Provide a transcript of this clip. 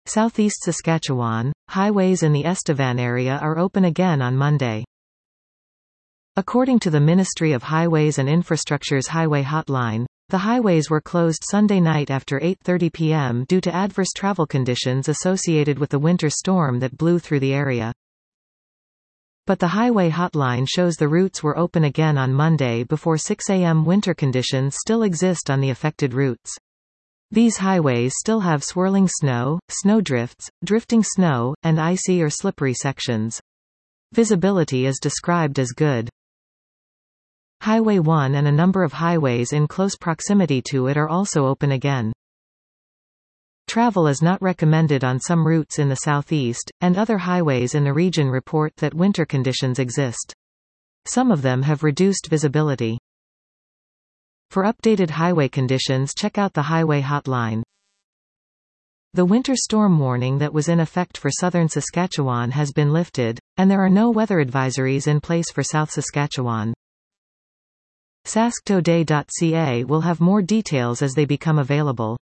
Southeast Saskatchewan, highways in the Estevan area are open again on Monday. According to the Ministry of Highways and Infrastructure's Highway Hotline, the highways were closed Sunday night after 8:30 p.m. due to adverse travel conditions associated with the winter storm that blew through the area. But the Highway Hotline shows the routes were open again on Monday before 6 a.m. Winter conditions still exist on the affected routes. These highways still have swirling snow, snowdrifts, drifting snow, and icy or slippery sections. Visibility is described as good. Highway 1 and a number of highways in close proximity to it are also open again. Travel is not recommended on some routes in the southeast, and other highways in the region report that winter conditions exist. Some of them have reduced visibility. For updated highway conditions, check out the Highway Hotline. The winter storm warning that was in effect for southern Saskatchewan has been lifted, and there are no weather advisories in place for South Saskatchewan. sasktoday.ca will have more details as they become available.